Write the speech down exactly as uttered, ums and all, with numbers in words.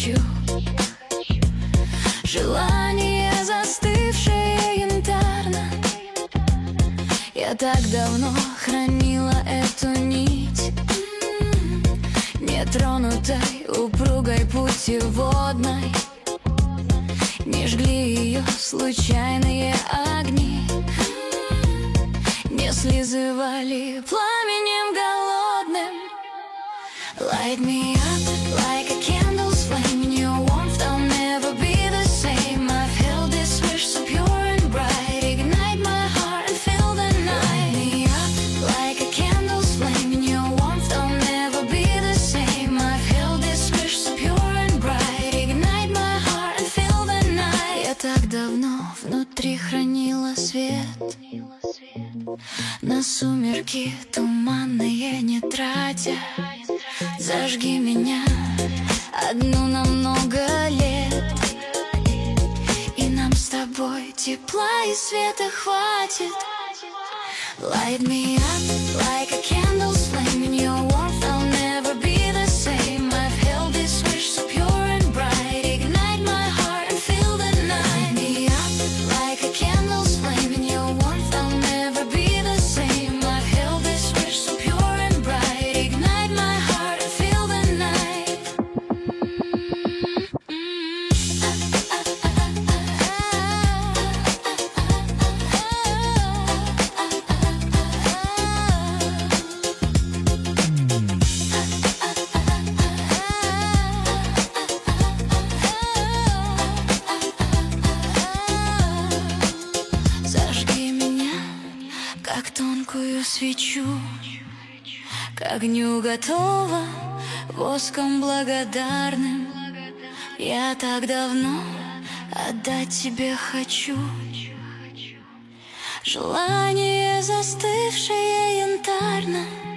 хочу. Желание, застывшее янтарно. Я так давно хранила эту нить, нетронутой, упругой путеводной. Не жгли ее случайные огни, не слизывали пламенем голодным. Light me up like a candle's flame. In your warmth I'll never be the same. I've held this wish so pure and bright. Ignite my heart and fill the night. Light me up like a candle's flame. In your warmth I'll never be the same. I've held this wish so pure and bright. Ignite my heart and fill the night. Я так давно внутри хранила свет, на сумерки туманные не тратя. Зажги меня одну на много лет, и нам с тобой тепла и света хватит. Light me up like a candle's flame. In your warmth I'll never be the same. I've held this wish so pure and bright. Ignite my heart and fill the night. Light me up like a candle's flame. In your warmth I'll never be the same. I've held this wish so pure and bright. Ignite my heart and fill the night. Зажги меня, как тонкую свечу, к огню готова, воском благодарным. Я так давно отдать тебе хочу. Желание, застывшее янтарно.